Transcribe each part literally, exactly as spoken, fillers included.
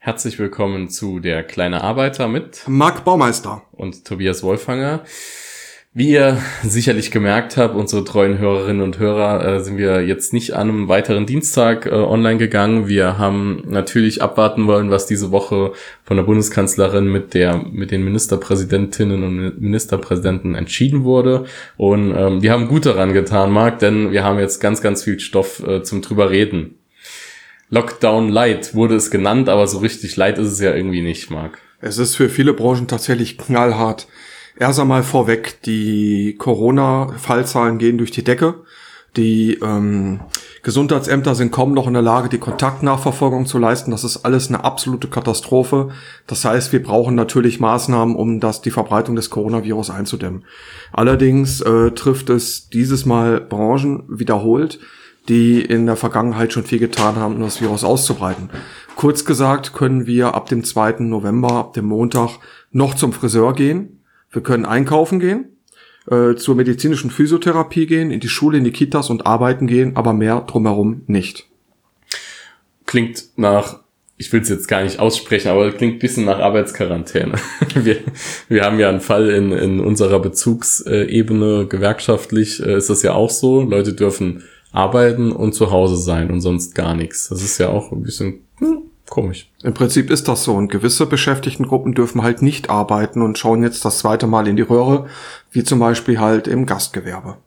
Herzlich willkommen zu Der kleine Arbeiter mit Marc Baumeister und Tobias Wolfanger. Wie ihr sicherlich gemerkt habt, unsere treuen Hörerinnen und Hörer, äh, sind wir jetzt nicht an einem weiteren Dienstag äh, online gegangen. Wir haben natürlich abwarten wollen, was diese Woche von der Bundeskanzlerin mit der mit den Ministerpräsidentinnen und Ministerpräsidenten entschieden wurde. Und ähm, wir haben gut daran getan, Marc, denn wir haben jetzt ganz, ganz viel Stoff äh, zum drüber reden. Lockdown Light wurde es genannt, aber so richtig light ist es ja irgendwie nicht, Marc. Es ist für viele Branchen tatsächlich knallhart. Erst einmal vorweg, die Corona-Fallzahlen gehen durch die Decke. Die ähm, Gesundheitsämter sind kaum noch in der Lage, die Kontaktnachverfolgung zu leisten. Das ist alles eine absolute Katastrophe. Das heißt, wir brauchen natürlich Maßnahmen, um das die Verbreitung des Coronavirus einzudämmen. Allerdings äh, trifft es dieses Mal Branchen wiederholt, die in der Vergangenheit schon viel getan haben, um das Virus auszubreiten. Kurz gesagt können wir ab dem zweiten November, ab dem Montag, noch zum Friseur gehen. Wir können einkaufen gehen, äh, zur medizinischen Physiotherapie gehen, in die Schule, in die Kitas und arbeiten gehen, aber mehr drumherum nicht. Klingt nach, ich will es jetzt gar nicht aussprechen, aber klingt ein bisschen nach Arbeitsquarantäne. Wir, wir haben ja einen Fall in, in unserer Bezugsebene, gewerkschaftlich äh, ist das ja auch so. Leute dürfen arbeiten und zu Hause sein und sonst gar nichts. Das ist ja auch ein bisschen hm, komisch. Im Prinzip ist das so. Und gewisse Beschäftigtengruppen dürfen halt nicht arbeiten und schauen jetzt das zweite Mal in die Röhre, wie zum Beispiel halt im Gastgewerbe.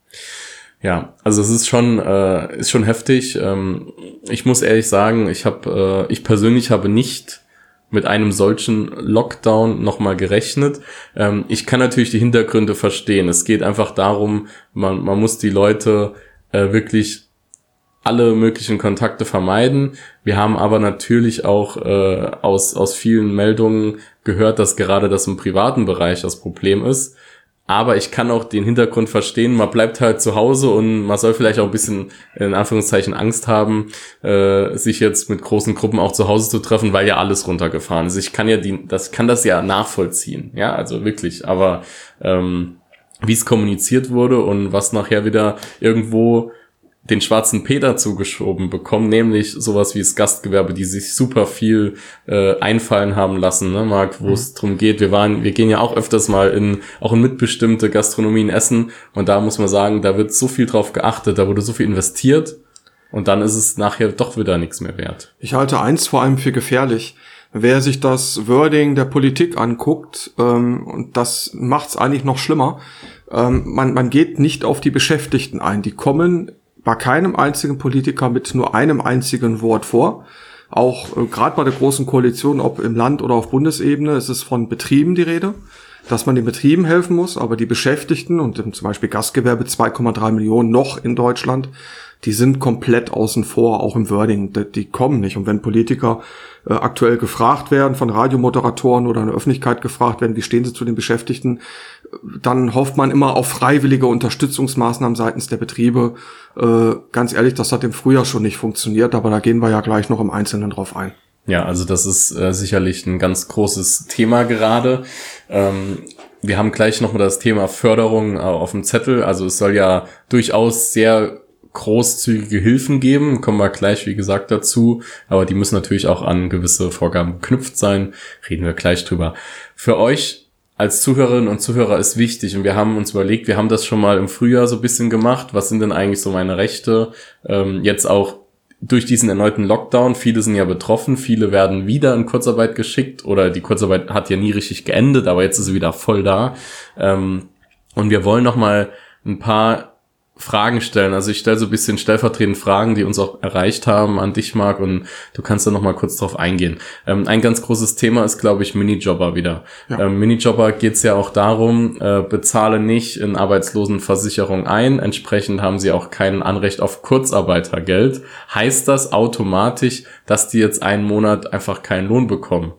Ja, also es ist schon äh, ist schon heftig. Ähm, ich muss ehrlich sagen, ich habe äh, ich persönlich habe nicht mit einem solchen Lockdown nochmal gerechnet. Ähm, ich kann natürlich die Hintergründe verstehen. Es geht einfach darum, man man muss die Leute äh, wirklich alle möglichen Kontakte vermeiden. Wir haben aber natürlich auch äh, aus aus vielen Meldungen gehört, dass gerade das im privaten Bereich das Problem ist. Aber ich kann auch den Hintergrund verstehen, man bleibt halt zu Hause und man soll vielleicht auch ein bisschen, in Anführungszeichen, Angst haben, äh, sich jetzt mit großen Gruppen auch zu Hause zu treffen, weil ja alles runtergefahren ist. Ich kann ja die, das kann das ja nachvollziehen, ja, also wirklich. Aber ähm, wie es kommuniziert wurde und was nachher wieder irgendwo den schwarzen Peter zugeschoben bekommen, nämlich sowas wie das Gastgewerbe, die sich super viel äh, einfallen haben lassen, ne, Marc, wo mhm. es drum geht. Wir waren, wir gehen ja auch öfters mal in, auch in mitbestimmte Gastronomien essen und da muss man sagen, da wird so viel drauf geachtet, da wurde so viel investiert und dann ist es nachher doch wieder nichts mehr wert. Ich halte eins vor allem für gefährlich. Wer sich das Wording der Politik anguckt, ähm, und das macht's eigentlich noch schlimmer, ähm, man, man geht nicht auf die Beschäftigten ein. Die kommen bei keinem einzigen Politiker mit nur einem einzigen Wort vor. Auch äh, gerade bei der Großen Koalition, ob im Land oder auf Bundesebene, ist es von Betrieben die Rede, dass man den Betrieben helfen muss, aber die Beschäftigten und zum Beispiel Gastgewerbe zwei Komma drei Millionen noch in Deutschland, die sind komplett außen vor, auch im Wording, die, die kommen nicht. Und wenn Politiker äh, aktuell gefragt werden, von Radiomoderatoren oder in der Öffentlichkeit gefragt werden, wie stehen sie zu den Beschäftigten, dann hofft man immer auf freiwillige Unterstützungsmaßnahmen seitens der Betriebe. Äh, ganz ehrlich, das hat im Frühjahr schon nicht funktioniert, aber da gehen wir ja gleich noch im Einzelnen drauf ein. Ja, also das ist äh, sicherlich ein ganz großes Thema gerade. Ähm, wir haben gleich nochmal das Thema Förderung äh, auf dem Zettel. Also es soll ja durchaus sehr großzügige Hilfen geben, kommen wir gleich, wie gesagt, dazu, aber die müssen natürlich auch an gewisse Vorgaben geknüpft sein, reden wir gleich drüber. Für euch als Zuhörerinnen und Zuhörer ist wichtig und wir haben uns überlegt, wir haben das schon mal im Frühjahr so ein bisschen gemacht, was sind denn eigentlich so meine Rechte, ähm, jetzt auch durch diesen erneuten Lockdown, viele sind ja betroffen, viele werden wieder in Kurzarbeit geschickt oder die Kurzarbeit hat ja nie richtig geendet, aber jetzt ist sie wieder voll da, ähm, und wir wollen nochmal ein paar Fragen stellen. Also ich stelle so ein bisschen stellvertretend Fragen, die uns auch erreicht haben an dich, Marc, und du kannst da noch mal kurz drauf eingehen. Ähm, ein ganz großes Thema ist, glaube ich, Minijobber wieder. Ja. Ähm, Minijobber geht es ja auch darum, äh, bezahle nicht in Arbeitslosenversicherung ein, entsprechend haben sie auch kein Anrecht auf Kurzarbeitergeld. Heißt das automatisch, dass die jetzt einen Monat einfach keinen Lohn bekommen?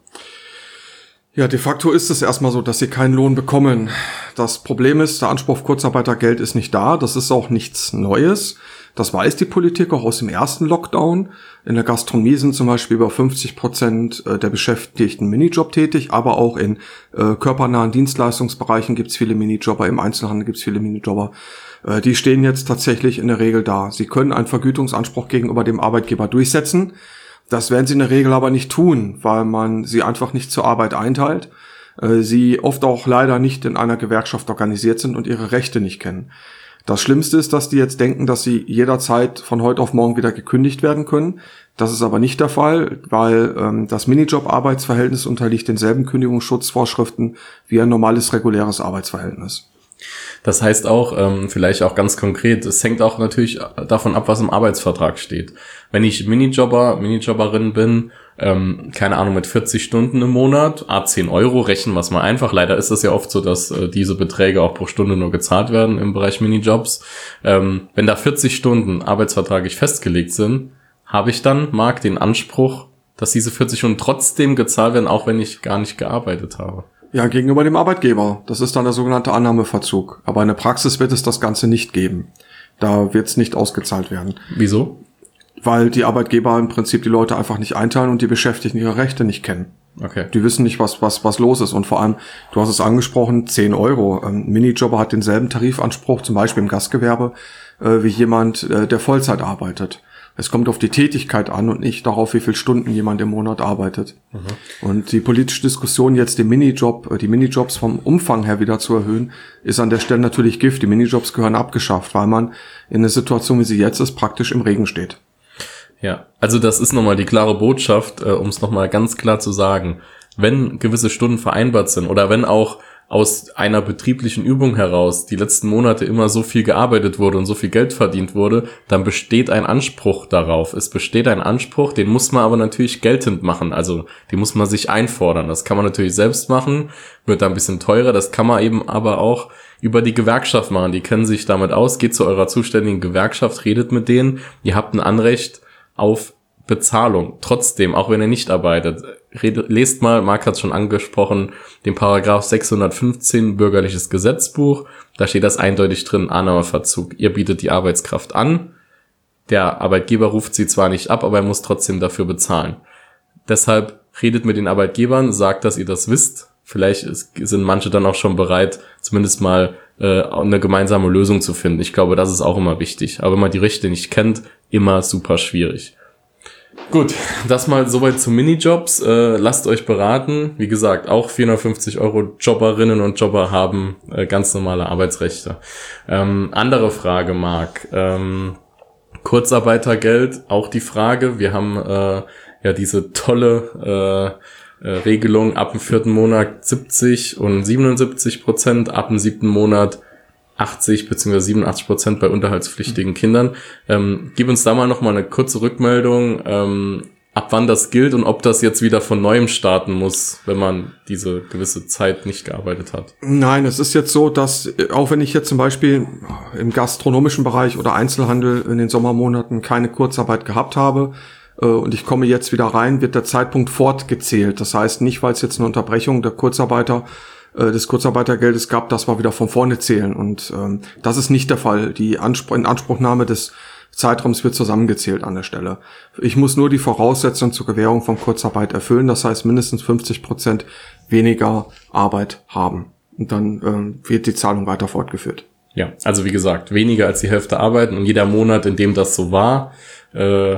Ja, de facto ist es erstmal so, dass sie keinen Lohn bekommen. Das Problem ist, der Anspruch auf Kurzarbeitergeld ist nicht da. Das ist auch nichts Neues. Das weiß die Politik auch aus dem ersten Lockdown. In der Gastronomie sind zum Beispiel über fünfzig Prozent der Beschäftigten Minijob tätig, aber auch in äh, körpernahen Dienstleistungsbereichen gibt es viele Minijobber, im Einzelhandel gibt es viele Minijobber. Äh, die stehen jetzt tatsächlich in der Regel da. Sie können einen Vergütungsanspruch gegenüber dem Arbeitgeber durchsetzen. Das werden sie in der Regel aber nicht tun, weil man sie einfach nicht zur Arbeit einteilt, äh, sie oft auch leider nicht in einer Gewerkschaft organisiert sind und ihre Rechte nicht kennen. Das Schlimmste ist, dass die jetzt denken, dass sie jederzeit von heute auf morgen wieder gekündigt werden können. Das ist aber nicht der Fall, weil ähm, das Minijob-Arbeitsverhältnis unterliegt denselben Kündigungsschutzvorschriften wie ein normales, reguläres Arbeitsverhältnis. Das heißt auch, ähm, vielleicht auch ganz konkret, es hängt auch natürlich davon ab, was im Arbeitsvertrag steht. Wenn ich Minijobber, Minijobberin bin, ähm, keine Ahnung, mit vierzig Stunden im Monat, a zehn Euro, rechnen wir es mal einfach. Leider ist es ja oft so, dass äh, diese Beträge auch pro Stunde nur gezahlt werden im Bereich Minijobs. Ähm, wenn da vierzig Stunden arbeitsvertraglich festgelegt sind, habe ich dann, Marc, den Anspruch, dass diese vierzig Stunden trotzdem gezahlt werden, auch wenn ich gar nicht gearbeitet habe. Ja, gegenüber dem Arbeitgeber. Das ist dann der sogenannte Annahmeverzug. Aber in der Praxis wird es das Ganze nicht geben. Da wird es nicht ausgezahlt werden. Wieso? Weil die Arbeitgeber im Prinzip die Leute einfach nicht einteilen und die Beschäftigten ihre Rechte nicht kennen. Okay. Die wissen nicht, was was was los ist. Und vor allem, du hast es angesprochen, zehn Euro. Ein Minijobber hat denselben Tarifanspruch, zum Beispiel im Gastgewerbe, äh, wie jemand, äh, der Vollzeit arbeitet. Es kommt auf die Tätigkeit an und nicht darauf, wie viele Stunden jemand im Monat arbeitet. Mhm. Und die politische Diskussion jetzt, den Minijob, die Minijobs vom Umfang her wieder zu erhöhen, ist an der Stelle natürlich Gift. Die Minijobs gehören abgeschafft, weil man in einer Situation, wie sie jetzt ist, praktisch im Regen steht. Ja, also das ist nochmal die klare Botschaft, äh, um es nochmal ganz klar zu sagen. Wenn gewisse Stunden vereinbart sind oder wenn auch aus einer betrieblichen Übung heraus die letzten Monate immer so viel gearbeitet wurde und so viel Geld verdient wurde, dann besteht ein Anspruch darauf. Es besteht ein Anspruch, den muss man aber natürlich geltend machen. Also den muss man sich einfordern. Das kann man natürlich selbst machen, wird da ein bisschen teurer. Das kann man eben aber auch über die Gewerkschaft machen. Die kennen sich damit aus. Geht zu eurer zuständigen Gewerkschaft, redet mit denen. Ihr habt ein Anrecht auf Bezahlung. Trotzdem, auch wenn ihr nicht arbeitet, redet, lest mal, Marc hat es schon angesprochen, den Paragraph sechshundertfünfzehn Bürgerliches Gesetzbuch. Da steht das eindeutig drin, Annahmeverzug. Ihr bietet die Arbeitskraft an. Der Arbeitgeber ruft sie zwar nicht ab, aber er muss trotzdem dafür bezahlen. Deshalb redet mit den Arbeitgebern, sagt, dass ihr das wisst. Vielleicht sind manche dann auch schon bereit, zumindest mal äh, eine gemeinsame Lösung zu finden. Ich glaube, das ist auch immer wichtig. Aber wenn man die Rechte nicht kennt, immer super schwierig. Gut, das mal soweit zu Minijobs. Äh, lasst euch beraten. Wie gesagt, auch vierhundertfünfzig Euro Jobberinnen und Jobber haben äh, ganz normale Arbeitsrechte. Ähm, andere Frage, Marc. Ähm, Kurzarbeitergeld, auch die Frage. Wir haben äh, ja diese tolle äh, äh, Regelung ab dem vierten Monat siebzig und siebenundsiebzig Prozent, ab dem siebten Monat achtzig bzw. siebenundachtzig Prozent bei unterhaltspflichtigen Kindern. Ähm, gib uns da mal noch mal eine kurze Rückmeldung, ähm, ab wann das gilt und ob das jetzt wieder von Neuem starten muss, wenn man diese gewisse Zeit nicht gearbeitet hat. Nein, es ist jetzt so, dass auch wenn ich jetzt zum Beispiel im gastronomischen Bereich oder Einzelhandel in den Sommermonaten keine Kurzarbeit gehabt habe äh, und ich komme jetzt wieder rein, wird der Zeitpunkt fortgezählt. Das heißt nicht, weil es jetzt eine Unterbrechung der Kurzarbeiter des Kurzarbeitergeldes gab, dass wir wieder von vorne zählen. Und ähm, das ist nicht der Fall. Die Anspr- Inanspruchnahme des Zeitraums wird zusammengezählt an der Stelle. Ich muss nur die Voraussetzungen zur Gewährung von Kurzarbeit erfüllen, das heißt mindestens fünfzig Prozent weniger Arbeit haben. Und dann ähm, wird die Zahlung weiter fortgeführt. Ja, also wie gesagt, weniger als die Hälfte arbeiten und jeder Monat, in dem das so war, äh,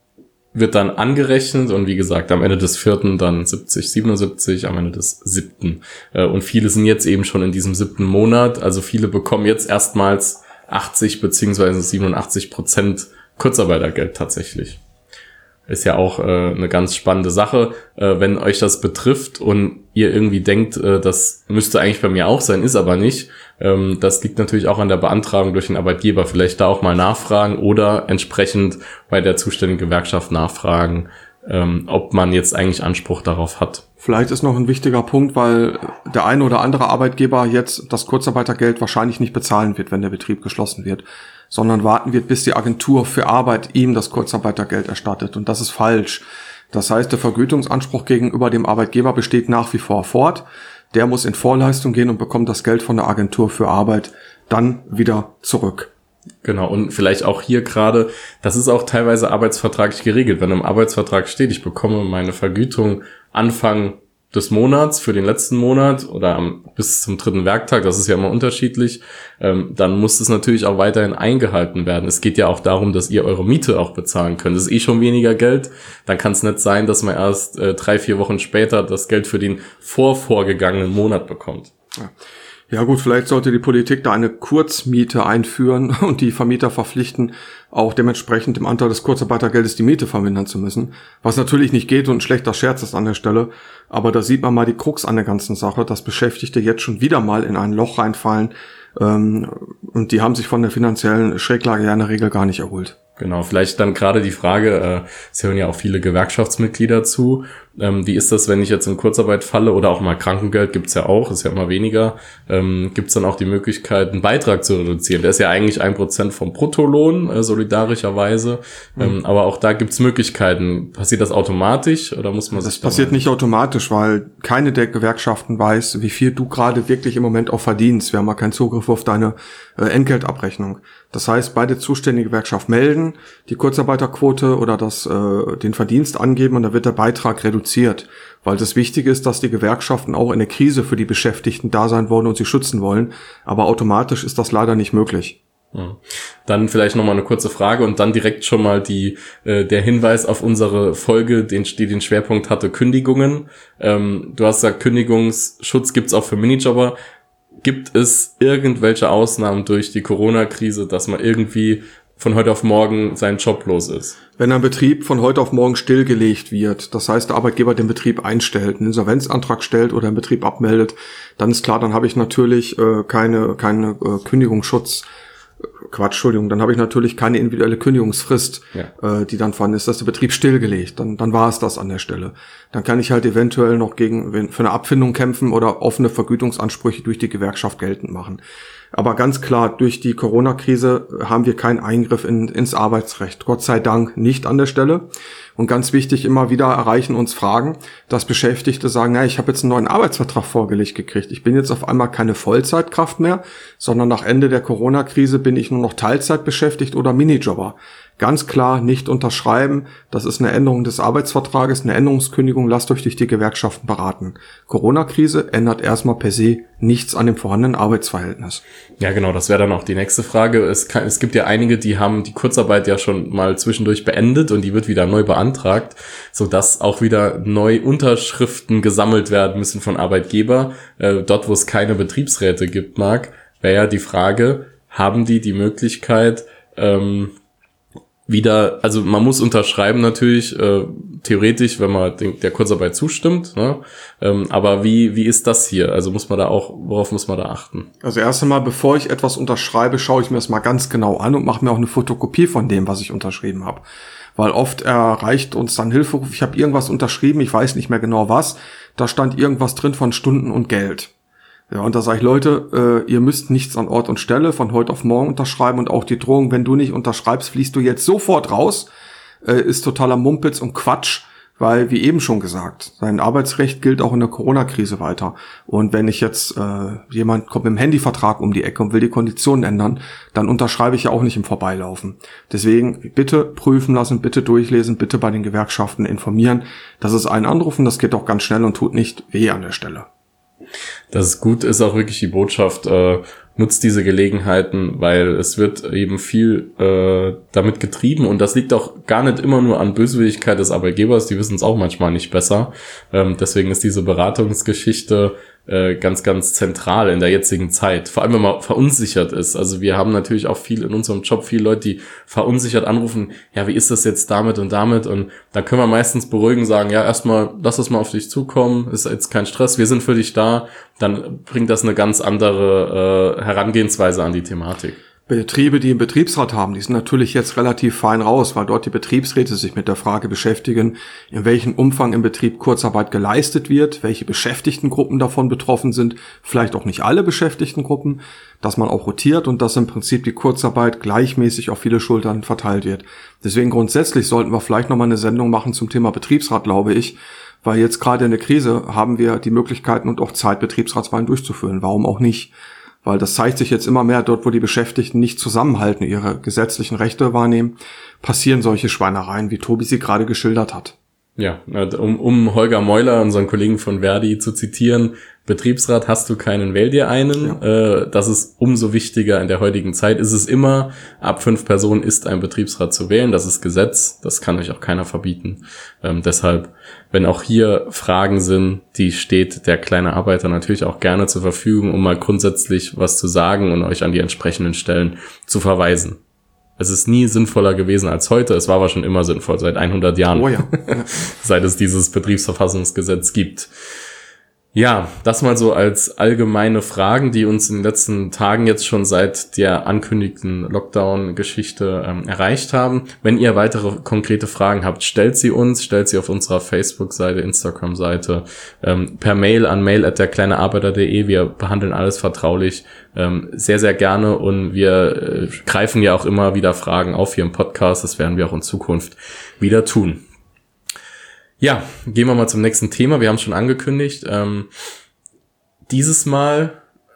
wird dann angerechnet und wie gesagt, am Ende des vierten dann siebzig, siebenundsiebzig, am Ende des siebten. Und viele sind jetzt eben schon in diesem siebten Monat, also viele bekommen jetzt erstmals achtzig beziehungsweise siebenundachtzig Prozent Kurzarbeitergeld tatsächlich. Ist ja auch äh, eine ganz spannende Sache, äh, wenn euch das betrifft und ihr irgendwie denkt, äh, das müsste eigentlich bei mir auch sein, ist aber nicht. Ähm, das liegt natürlich auch an der Beantragung durch den Arbeitgeber. Vielleicht da auch mal nachfragen oder entsprechend bei der zuständigen Gewerkschaft nachfragen, ähm, ob man jetzt eigentlich Anspruch darauf hat. Vielleicht ist noch ein wichtiger Punkt, weil der eine oder andere Arbeitgeber jetzt das Kurzarbeitergeld wahrscheinlich nicht bezahlen wird, wenn der Betrieb geschlossen wird, sondern warten wird, bis die Agentur für Arbeit ihm das Kurzarbeitergeld erstattet. Und das ist falsch. Das heißt, der Vergütungsanspruch gegenüber dem Arbeitgeber besteht nach wie vor fort. Der muss in Vorleistung gehen und bekommt das Geld von der Agentur für Arbeit dann wieder zurück. Genau, und vielleicht auch hier gerade, das ist auch teilweise arbeitsvertraglich geregelt. Wenn im Arbeitsvertrag steht, ich bekomme meine Vergütung Anfang des Monats für den letzten Monat oder am, bis zum dritten Werktag, das ist ja immer unterschiedlich, ähm, dann muss es natürlich auch weiterhin eingehalten werden. Es geht ja auch darum, dass ihr eure Miete auch bezahlen könnt. Das ist eh schon weniger Geld. Dann kann es nicht sein, dass man erst äh, drei, vier Wochen später das Geld für den vorvorgegangenen Monat bekommt. Ja. Ja gut, vielleicht sollte die Politik da eine Kurzmiete einführen und die Vermieter verpflichten, auch dementsprechend im Anteil des Kurzarbeitergeldes die Miete vermindern zu müssen. Was natürlich nicht geht und ein schlechter Scherz ist an der Stelle. Aber da sieht man mal die Krux an der ganzen Sache, dass Beschäftigte jetzt schon wieder mal in ein Loch reinfallen. Ähm, und die haben sich von der finanziellen Schräglage ja in der Regel gar nicht erholt. Genau, vielleicht dann gerade die Frage, äh, es hören ja auch viele Gewerkschaftsmitglieder zu, ähm, wie ist das, wenn ich jetzt in Kurzarbeit falle oder auch mal Krankengeld gibt's ja auch, ist ja immer weniger, ähm, gibt's dann auch die Möglichkeit, einen Beitrag zu reduzieren. Der ist ja eigentlich ein Prozent vom Bruttolohn, äh, solidarischerweise, ähm, mhm. aber auch da gibt's Möglichkeiten. Passiert das automatisch oder muss man das sich... Das passiert nicht automatisch, weil keine der Gewerkschaften weiß, wie viel du gerade wirklich im Moment auch verdienst. Wir haben ja keinen Zugriff auf deine äh, Entgeltabrechnung. Das heißt, beide zuständige Gewerkschaft melden, die Kurzarbeiterquote oder das äh, den Verdienst angeben und da wird der Beitrag reduziert. Weil das Wichtige ist, dass die Gewerkschaften auch in der Krise für die Beschäftigten da sein wollen und sie schützen wollen. Aber automatisch ist das leider nicht möglich. Ja. Dann vielleicht nochmal eine kurze Frage und dann direkt schon mal die äh, der Hinweis auf unsere Folge, den, die den Schwerpunkt hatte, Kündigungen. Ähm, du hast gesagt, Kündigungsschutz gibt's auch für Minijobber. Gibt es irgendwelche Ausnahmen durch die Corona-Krise, dass man irgendwie von heute auf morgen seinen Job los ist? Wenn ein Betrieb von heute auf morgen stillgelegt wird, das heißt, der Arbeitgeber den Betrieb einstellt, einen Insolvenzantrag stellt oder den Betrieb abmeldet, dann ist klar, dann habe ich natürlich äh, keine keine äh, Kündigungsschutz. Quatsch, Entschuldigung, dann habe ich natürlich keine individuelle Kündigungsfrist, ja. äh, die dann vorhanden ist, dass der Betrieb stillgelegt. Dann, dann war es das an der Stelle. Dann kann ich halt eventuell noch gegen für eine Abfindung kämpfen oder offene Vergütungsansprüche durch die Gewerkschaft geltend machen. Aber ganz klar, durch die Corona-Krise haben wir keinen Eingriff in, ins Arbeitsrecht. Gott sei Dank nicht an der Stelle. Und ganz wichtig, immer wieder erreichen uns Fragen, dass Beschäftigte sagen, ja, ich habe jetzt einen neuen Arbeitsvertrag vorgelegt gekriegt. Ich bin jetzt auf einmal keine Vollzeitkraft mehr, sondern nach Ende der Corona-Krise bin ich nur noch Teilzeit beschäftigt oder Minijobber. Ganz klar nicht unterschreiben. Das ist eine Änderung des Arbeitsvertrages, eine Änderungskündigung. Lasst euch durch die Gewerkschaften beraten. Corona-Krise ändert erstmal per se nichts an dem vorhandenen Arbeitsverhältnis. Ja, genau. Das wäre dann auch die nächste Frage. Es, kann, es gibt ja einige, die haben die Kurzarbeit ja schon mal zwischendurch beendet und die wird wieder neu beantragt, sodass auch wieder neu Unterschriften gesammelt werden müssen von Arbeitgeber. Äh, dort, wo es keine Betriebsräte gibt, Marc, wäre ja die Frage, haben die die Möglichkeit, ähm, wieder, also man muss unterschreiben natürlich, äh, theoretisch, wenn man den, der Kurzarbeit zustimmt, ne? ähm, aber wie wie ist das hier? Also muss man da auch, worauf muss man da achten? Also erst einmal, bevor ich etwas unterschreibe, schaue ich mir das mal ganz genau an und mache mir auch eine Fotokopie von dem, was ich unterschrieben habe. Weil oft erreicht uns dann Hilferuf, ich habe irgendwas unterschrieben, ich weiß nicht mehr genau was, da stand irgendwas drin von Stunden und Geld. Ja, und da sage ich, Leute, äh, ihr müsst nichts an Ort und Stelle von heute auf morgen unterschreiben und auch die Drohung, wenn du nicht unterschreibst, fließt du jetzt sofort raus, äh, ist totaler Mumpitz und Quatsch, weil, wie eben schon gesagt, sein Arbeitsrecht gilt auch in der Corona-Krise weiter. Und wenn ich jetzt, äh, jemand kommt mit dem Handyvertrag um die Ecke und will die Konditionen ändern, dann unterschreibe ich ja auch nicht im Vorbeilaufen. Deswegen bitte prüfen lassen, bitte durchlesen, bitte bei den Gewerkschaften informieren. Das ist ein Anruf und das geht auch ganz schnell und tut nicht weh an der Stelle. Das ist gut, ist auch wirklich die Botschaft, äh, nutzt diese Gelegenheiten, weil es wird eben viel äh, damit getrieben und das liegt auch gar nicht immer nur an Böswilligkeit des Arbeitgebers, die wissen es auch manchmal nicht besser. Ähm, deswegen ist diese Beratungsgeschichte äh, ganz, ganz zentral in der jetzigen Zeit. Vor allem, wenn man verunsichert ist. Also wir haben natürlich auch viel in unserem Job, viele Leute, die verunsichert anrufen, ja, wie ist das jetzt damit und damit? Und da können wir meistens beruhigen, sagen, ja, erstmal, lass es mal auf dich zukommen, ist jetzt kein Stress, wir sind für dich da. Dann bringt das eine ganz andere äh, Herangehensweise an die Thematik. Betriebe, die einen Betriebsrat haben, die sind natürlich jetzt relativ fein raus, weil dort die Betriebsräte sich mit der Frage beschäftigen, in welchem Umfang im Betrieb Kurzarbeit geleistet wird, welche Beschäftigtengruppen davon betroffen sind, vielleicht auch nicht alle Beschäftigtengruppen, dass man auch rotiert und dass im Prinzip die Kurzarbeit gleichmäßig auf viele Schultern verteilt wird. Deswegen grundsätzlich sollten wir vielleicht nochmal eine Sendung machen zum Thema Betriebsrat, glaube ich, weil jetzt gerade in der Krise haben wir die Möglichkeiten und auch Zeit, Betriebsratswahlen durchzuführen. Warum auch nicht? Weil das zeigt sich jetzt immer mehr, dort wo die Beschäftigten nicht zusammenhalten, ihre gesetzlichen Rechte wahrnehmen, passieren solche Schweinereien, wie Tobi sie gerade geschildert hat. Ja, um, um Holger Meuler, unseren Kollegen von Verdi, zu zitieren: Betriebsrat hast du keinen, wähl dir einen. Ja. Das ist umso wichtiger in der heutigen Zeit. Ist es immer, ab fünf Personen ist ein Betriebsrat zu wählen. Das ist Gesetz. Das kann euch auch keiner verbieten. Ähm, deshalb, wenn auch hier Fragen sind, die steht der kleine Arbeiter natürlich auch gerne zur Verfügung, um mal grundsätzlich was zu sagen und euch an die entsprechenden Stellen zu verweisen. Es ist nie sinnvoller gewesen als heute. Es war aber schon immer sinnvoll, seit hundert Jahren. Oh ja. Ja. Seit es dieses Betriebsverfassungsgesetz gibt. Ja, das mal so als allgemeine Fragen, die uns in den letzten Tagen jetzt schon seit der ankündigten Lockdown-Geschichte ähm, erreicht haben. Wenn ihr weitere konkrete Fragen habt, stellt sie uns, stellt sie auf unserer Facebook-Seite, Instagram-Seite, ähm, per Mail an mail at der kleine arbeiter punkt de. Wir behandeln alles vertraulich, ähm, sehr, sehr gerne, und wir äh, greifen ja auch immer wieder Fragen auf hier im Podcast. Das werden wir auch in Zukunft wieder tun. Ja, gehen wir mal zum nächsten Thema. Wir haben es schon angekündigt. Ähm, dieses Mal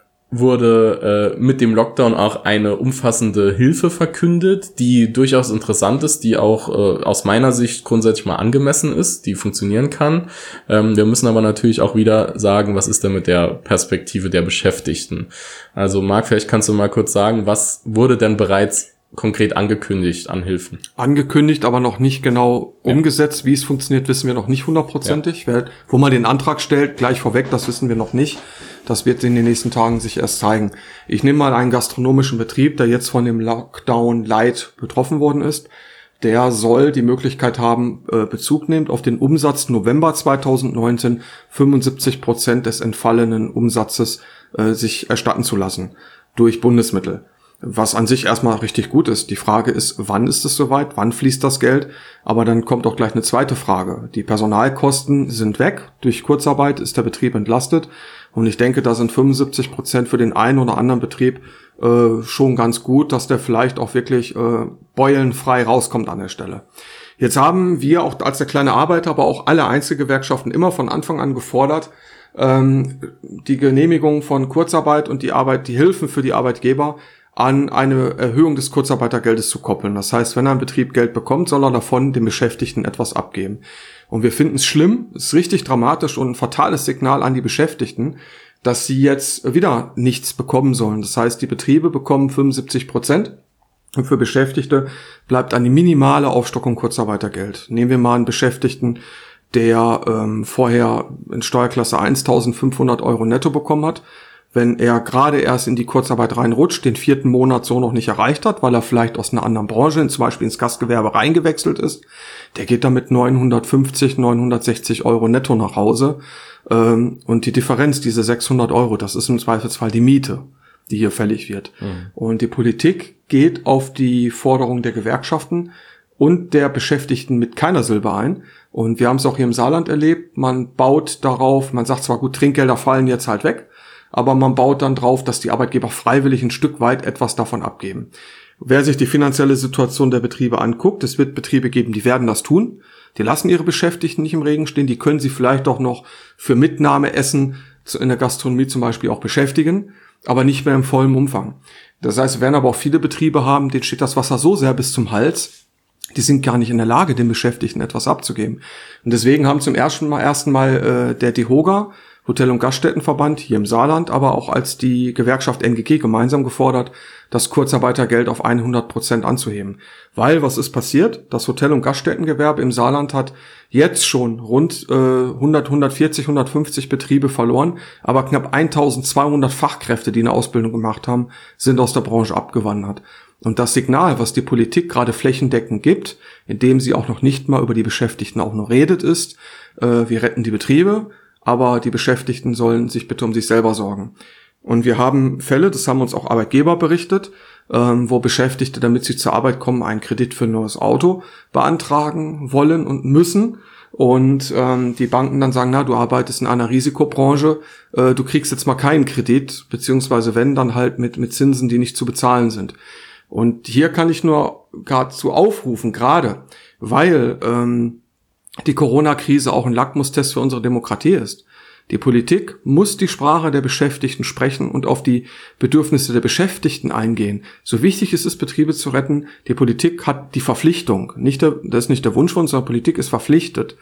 wurde äh, mit dem Lockdown auch eine umfassende Hilfe verkündet, die durchaus interessant ist, die auch äh, aus meiner Sicht grundsätzlich mal angemessen ist, die funktionieren kann. Ähm, wir müssen aber natürlich auch wieder sagen, was ist denn mit der Perspektive der Beschäftigten? Also Marc, vielleicht kannst du mal kurz sagen, was wurde denn bereits konkret angekündigt an Hilfen? Angekündigt, aber noch nicht genau ja. umgesetzt. Wie es funktioniert, wissen wir noch nicht hundertprozentig. Ja. Wo man den Antrag stellt, gleich vorweg, das wissen wir noch nicht. Das wird in den nächsten Tagen sich erst zeigen. Ich nehme mal einen gastronomischen Betrieb, der jetzt von dem Lockdown Light betroffen worden ist. Der soll die Möglichkeit haben, Bezug nehmend auf den Umsatz November zweitausendneunzehn fünfundsiebzig Prozent des entfallenen Umsatzes äh, sich erstatten zu lassen durch Bundesmittel. Was an sich erstmal richtig gut ist. Die Frage ist, wann ist es soweit? Wann fließt das Geld? Aber dann kommt auch gleich eine zweite Frage. Die Personalkosten sind weg. Durch Kurzarbeit ist der Betrieb entlastet. Und ich denke, da sind fünfundsiebzig Prozent für den einen oder anderen Betrieb äh, schon ganz gut, dass der vielleicht auch wirklich äh, beulenfrei rauskommt an der Stelle. Jetzt haben wir auch als der kleine Arbeiter, aber auch alle Einzelgewerkschaften immer von Anfang an gefordert, ähm, die Genehmigung von Kurzarbeit und die Arbeit, die Hilfen für die Arbeitgeber an eine Erhöhung des Kurzarbeitergeldes zu koppeln. Das heißt, wenn ein Betrieb Geld bekommt, soll er davon den Beschäftigten etwas abgeben. Und wir finden es schlimm, es ist richtig dramatisch und ein fatales Signal an die Beschäftigten, dass sie jetzt wieder nichts bekommen sollen. Das heißt, die Betriebe bekommen fünfundsiebzig Prozent und für Beschäftigte bleibt eine minimale Aufstockung Kurzarbeitergeld. Nehmen wir mal einen Beschäftigten, der ähm, vorher in Steuerklasse eintausendfünfhundert Euro netto bekommen hat. Wenn er gerade erst in die Kurzarbeit reinrutscht, den vierten Monat so noch nicht erreicht hat, weil er vielleicht aus einer anderen Branche, zum Beispiel ins Gastgewerbe, reingewechselt ist, der geht damit neunhundertfünfzig, neunhundertsechzig Euro netto nach Hause. Und die Differenz, diese sechshundert Euro, das ist im Zweifelsfall die Miete, die hier fällig wird. Mhm. Und die Politik geht auf die Forderung der Gewerkschaften und der Beschäftigten mit keiner Silbe ein. Und wir haben es auch hier im Saarland erlebt, man baut darauf, man sagt zwar gut, Trinkgelder fallen jetzt halt weg, aber man baut dann drauf, dass die Arbeitgeber freiwillig ein Stück weit etwas davon abgeben. Wer sich die finanzielle Situation der Betriebe anguckt, es wird Betriebe geben, die werden das tun. Die lassen ihre Beschäftigten nicht im Regen stehen, die können sie vielleicht auch noch für Mitnahmeessen in der Gastronomie zum Beispiel auch beschäftigen, aber nicht mehr im vollen Umfang. Das heißt, wir werden aber auch viele Betriebe haben, denen steht das Wasser so sehr bis zum Hals, die sind gar nicht in der Lage, den Beschäftigten etwas abzugeben. Und deswegen haben zum ersten Mal, ersten Mal äh, der DEHOGA, Hotel- und Gaststättenverband hier im Saarland, aber auch als die Gewerkschaft N G G gemeinsam gefordert, das Kurzarbeitergeld auf hundert Prozent anzuheben. Weil, was ist passiert? Das Hotel- und Gaststättengewerbe im Saarland hat jetzt schon rund äh, hundert, hundertvierzig, hundertfünfzig Betriebe verloren, aber knapp eintausendzweihundert Fachkräfte, die eine Ausbildung gemacht haben, sind aus der Branche abgewandert. Und das Signal, was die Politik gerade flächendeckend gibt, indem sie auch noch nicht mal über die Beschäftigten auch nur redet, ist, äh, wir retten die Betriebe, aber die Beschäftigten sollen sich bitte um sich selber sorgen. Und wir haben Fälle, das haben uns auch Arbeitgeber berichtet, ähm, wo Beschäftigte, damit sie zur Arbeit kommen, einen Kredit für ein neues Auto beantragen wollen und müssen. Und ähm, die Banken dann sagen, na, du arbeitest in einer Risikobranche, äh, du kriegst jetzt mal keinen Kredit, beziehungsweise wenn, dann halt mit mit Zinsen, die nicht zu bezahlen sind. Und hier kann ich nur geradezu aufrufen, gerade weil ähm, die Corona-Krise auch ein Lackmustest für unsere Demokratie ist. Die Politik muss die Sprache der Beschäftigten sprechen und auf die Bedürfnisse der Beschäftigten eingehen. So wichtig es ist, Betriebe zu retten, die Politik hat die Verpflichtung, nicht der, das ist nicht der Wunsch von uns, sondern Politik ist verpflichtet,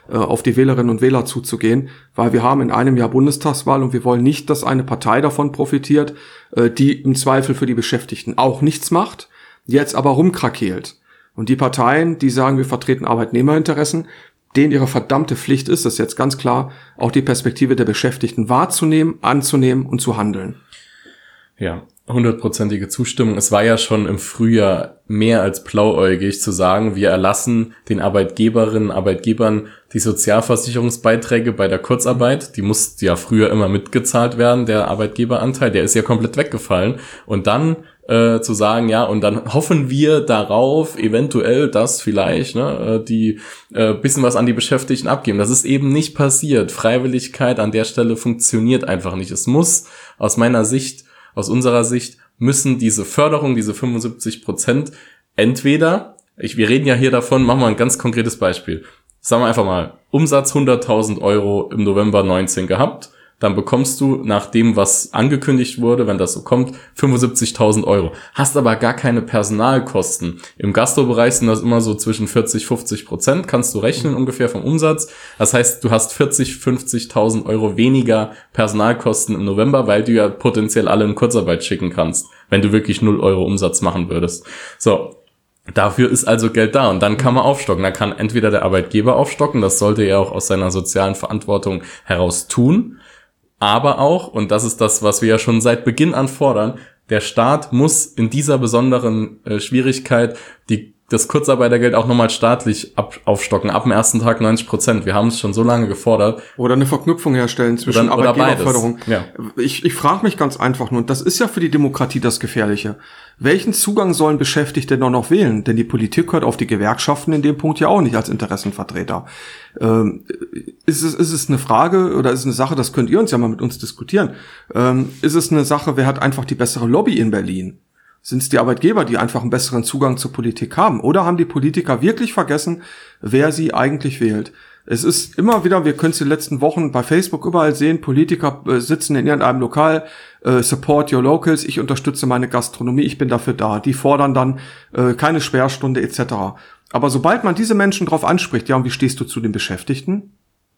auf die Wählerinnen und Wähler zuzugehen, weil wir haben in einem Jahr Bundestagswahl und wir wollen nicht, dass eine Partei davon profitiert, die im Zweifel für die Beschäftigten auch nichts macht, jetzt aber rumkrakeelt. Und die Parteien, die sagen, wir vertreten Arbeitnehmerinteressen, denen ihre verdammte Pflicht ist, das ist jetzt ganz klar, auch die Perspektive der Beschäftigten wahrzunehmen, anzunehmen und zu handeln. Ja, hundertprozentige Zustimmung. Es war ja schon im Frühjahr mehr als blauäugig zu sagen, wir erlassen den Arbeitgeberinnen, Arbeitgebern die Sozialversicherungsbeiträge bei der Kurzarbeit. Die musste ja früher immer mitgezahlt werden, der Arbeitgeberanteil, der ist ja komplett weggefallen. Und dann äh, zu sagen, ja, und dann hoffen wir darauf, eventuell, dass vielleicht ne, die äh, bisschen was an die Beschäftigten abgeben. Das ist eben nicht passiert. Freiwilligkeit an der Stelle funktioniert einfach nicht. Es muss aus meiner Sicht Aus unserer Sicht müssen diese Förderung, diese fünfundsiebzig Prozent, entweder, ich, wir reden ja hier davon, machen wir ein ganz konkretes Beispiel. Sagen wir einfach mal, Umsatz hunderttausend Euro im November neunzehn gehabt, dann bekommst du nach dem, was angekündigt wurde, wenn das so kommt, fünfundsiebzigtausend Euro. Hast aber gar keine Personalkosten. Im Gastrobereich sind das immer so zwischen vierzig, fünfzig Prozent, kannst du rechnen ungefähr vom Umsatz. Das heißt, du hast vierzig, fünfzigtausend Euro weniger Personalkosten im November, weil du ja potenziell alle in Kurzarbeit schicken kannst, wenn du wirklich null Euro Umsatz machen würdest. So. Dafür ist also Geld da und dann kann man aufstocken. Dann kann entweder der Arbeitgeber aufstocken, das sollte er auch aus seiner sozialen Verantwortung heraus tun. Aber auch, und das ist das, was wir ja schon seit Beginn an fordern, der Staat muss in dieser besonderen äh, Schwierigkeit die das Kurzarbeitergeld auch nochmal staatlich ab, aufstocken. Ab dem ersten Tag neunzig Prozent. Wir haben es schon so lange gefordert. Oder eine Verknüpfung herstellen zwischen oder, Arbeitgeberförderung. Ja. Ich, ich frage mich ganz einfach nur, und das ist ja für die Demokratie das Gefährliche. Welchen Zugang sollen Beschäftigte noch noch wählen? Denn die Politik hört auf die Gewerkschaften in dem Punkt ja auch nicht als Interessenvertreter. Ähm, ist es, ist es eine Frage oder ist es eine Sache, das könnt ihr uns ja mal mit uns diskutieren. Ähm, ist es eine Sache, wer hat einfach die bessere Lobby in Berlin? Sind es die Arbeitgeber, die einfach einen besseren Zugang zur Politik haben? Oder haben die Politiker wirklich vergessen, wer sie eigentlich wählt? Es ist immer wieder, wir können es die letzten Wochen bei Facebook überall sehen, Politiker äh, sitzen in irgendeinem Lokal, äh, support your locals, ich unterstütze meine Gastronomie, ich bin dafür da. Die fordern dann äh, keine Sperrstunde et cetera. Aber sobald man diese Menschen drauf anspricht, ja, und wie stehst du zu den Beschäftigten?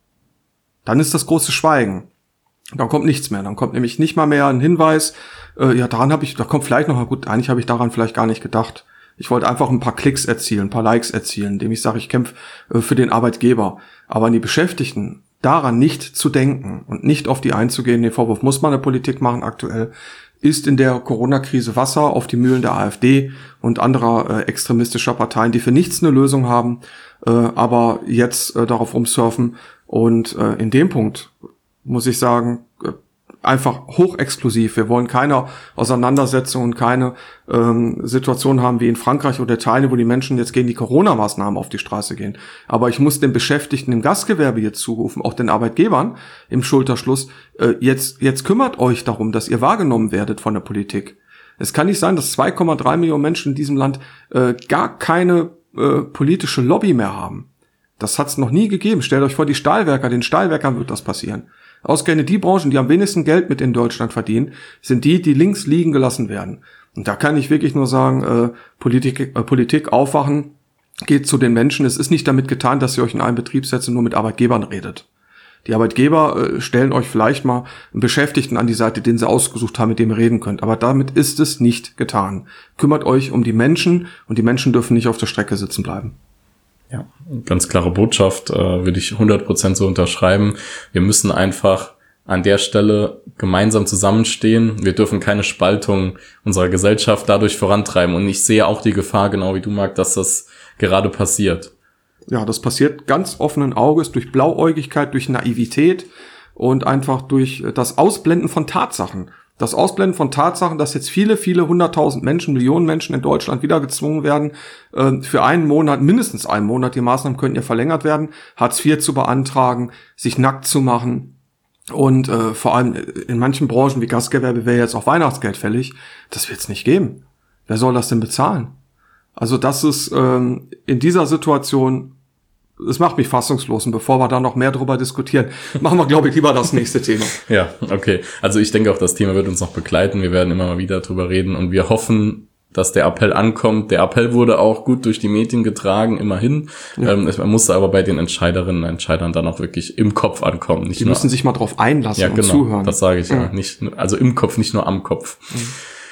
Dann ist das große Schweigen. Dann kommt nichts mehr. Dann kommt nämlich nicht mal mehr ein Hinweis, äh, ja, daran habe ich, da kommt vielleicht noch mal gut, eigentlich habe ich daran vielleicht gar nicht gedacht. Ich wollte einfach ein paar Klicks erzielen, ein paar Likes erzielen, indem ich sage, ich kämpfe äh, für den Arbeitgeber. Aber an die Beschäftigten, daran nicht zu denken und nicht auf die einzugehen, den Vorwurf muss man der Politik machen aktuell, ist in der Corona-Krise Wasser auf die Mühlen der AfD und anderer äh, extremistischer Parteien, die für nichts eine Lösung haben, äh, aber jetzt äh, darauf rumsurfen. Und äh, in dem Punkt muss ich sagen, einfach hochexklusiv. Wir wollen keine Auseinandersetzung und keine ähm, Situation haben wie in Frankreich oder Italien, wo die Menschen jetzt gegen die Corona-Maßnahmen auf die Straße gehen. Aber ich muss den Beschäftigten im Gastgewerbe jetzt zurufen, auch den Arbeitgebern im Schulterschluss, äh, jetzt, jetzt kümmert euch darum, dass ihr wahrgenommen werdet von der Politik. Es kann nicht sein, dass zwei Komma drei Millionen Menschen in diesem Land äh, gar keine äh, politische Lobby mehr haben. Das hat's noch nie gegeben. Stellt euch vor, die Stahlwerker, den Stahlwerkern wird das passieren. Ausgerechnet die Branchen, die am wenigsten Geld mit in Deutschland verdienen, sind die, die links liegen gelassen werden. Und da kann ich wirklich nur sagen, äh, Politik, äh, Politik aufwachen, geht zu den Menschen. Es ist nicht damit getan, dass ihr euch in einem Betriebssätze nur mit Arbeitgebern redet. Die Arbeitgeber äh, stellen euch vielleicht mal einen Beschäftigten an die Seite, den sie ausgesucht haben, mit dem ihr reden könnt. Aber damit ist es nicht getan. Kümmert euch um die Menschen und die Menschen dürfen nicht auf der Strecke sitzen bleiben. Ja, ganz klare Botschaft, äh, würde ich hundert Prozent so unterschreiben. Wir müssen einfach an der Stelle gemeinsam zusammenstehen. Wir dürfen keine Spaltung unserer Gesellschaft dadurch vorantreiben. Und ich sehe auch die Gefahr, genau wie du, Marc, dass das gerade passiert. Ja, das passiert ganz offenen Auges durch Blauäugigkeit, durch Naivität und einfach durch das Ausblenden von Tatsachen. Das Ausblenden von Tatsachen, dass jetzt viele, viele hunderttausend Menschen, Millionen Menschen in Deutschland wieder gezwungen werden, für einen Monat, mindestens einen Monat, die Maßnahmen könnten ja verlängert werden, Hartz vier zu beantragen, sich nackt zu machen und äh, vor allem in manchen Branchen wie Gastgewerbe wäre jetzt auch Weihnachtsgeld fällig. Das wird es nicht geben. Wer soll das denn bezahlen? Also das ist ähm, in dieser Situation, es macht mich fassungslos. Und bevor wir da noch mehr drüber diskutieren, machen wir, glaube ich, lieber das nächste Thema. Ja, okay. Also ich denke auch, das Thema wird uns noch begleiten. Wir werden immer mal wieder drüber reden und wir hoffen dass der Appell ankommt. Der Appell wurde auch gut durch die Medien getragen, immerhin. Ja. Ähm, man musste aber bei den Entscheiderinnen und Entscheidern dann auch wirklich im Kopf ankommen. Nicht die nur, müssen sich mal drauf einlassen ja, und genau, zuhören. Das sage ich ja. ja. Nicht, also im Kopf, nicht nur am Kopf. Mhm.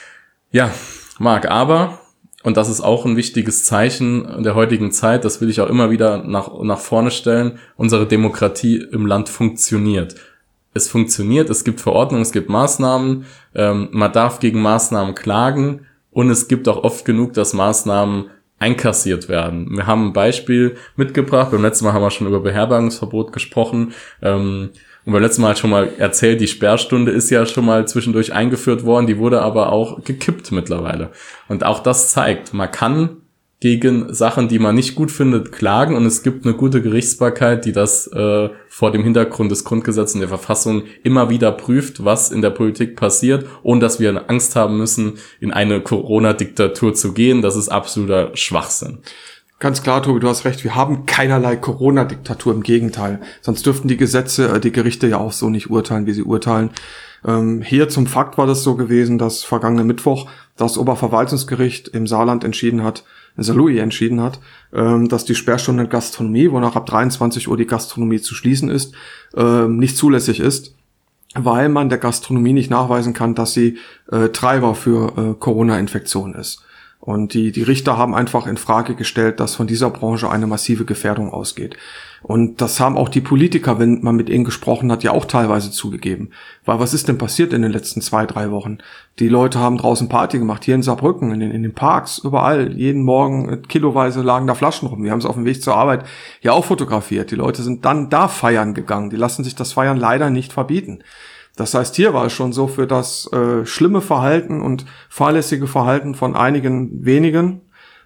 Ja, Marc, aber, und das ist auch ein wichtiges Zeichen der heutigen Zeit, das will ich auch immer wieder nach, nach vorne stellen, unsere Demokratie im Land funktioniert. Es funktioniert, es gibt Verordnungen, es gibt Maßnahmen, ähm, man darf gegen Maßnahmen klagen und es gibt auch oft genug, dass Maßnahmen einkassiert werden. Wir haben ein Beispiel mitgebracht, beim letzten Mal haben wir schon über Beherbergungsverbot gesprochen, ähm, und beim letzten Mal schon mal erzählt, die Sperrstunde ist ja schon mal zwischendurch eingeführt worden, die wurde aber auch gekippt mittlerweile. Und auch das zeigt, man kann gegen Sachen, die man nicht gut findet, klagen und es gibt eine gute Gerichtsbarkeit, die das äh, vor dem Hintergrund des Grundgesetzes und der Verfassung immer wieder prüft, was in der Politik passiert, ohne dass wir Angst haben müssen, in eine Corona-Diktatur zu gehen. Das ist absoluter Schwachsinn. Ganz klar, Tobi, du hast recht, wir haben keinerlei Corona-Diktatur, im Gegenteil. Sonst dürften die Gesetze, die Gerichte ja auch so nicht urteilen, wie sie urteilen. Ähm, hier zum Fakt war das so gewesen, dass vergangenen Mittwoch das Oberverwaltungsgericht im Saarland entschieden hat, in Saarlouis entschieden hat, ähm, dass die Sperrstunde in Gastronomie, wonach ab dreiundzwanzig Uhr die Gastronomie zu schließen ist, ähm, nicht zulässig ist, weil man der Gastronomie nicht nachweisen kann, dass sie äh, Treiber für äh, Corona-Infektion ist. Und die, die Richter haben einfach in Frage gestellt, dass von dieser Branche eine massive Gefährdung ausgeht. Und das haben auch die Politiker, wenn man mit ihnen gesprochen hat, ja auch teilweise zugegeben. Weil was ist denn passiert in den letzten zwei, drei Wochen? Die Leute haben draußen Party gemacht, hier in Saarbrücken, in den, in den Parks, überall. Jeden Morgen kiloweise lagen da Flaschen rum. Wir haben es auf dem Weg zur Arbeit ja auch fotografiert. Die Leute sind dann da feiern gegangen. Die lassen sich das Feiern leider nicht verbieten. Das heißt, hier war es schon so, für das äh, schlimme Verhalten und fahrlässige Verhalten von einigen wenigen,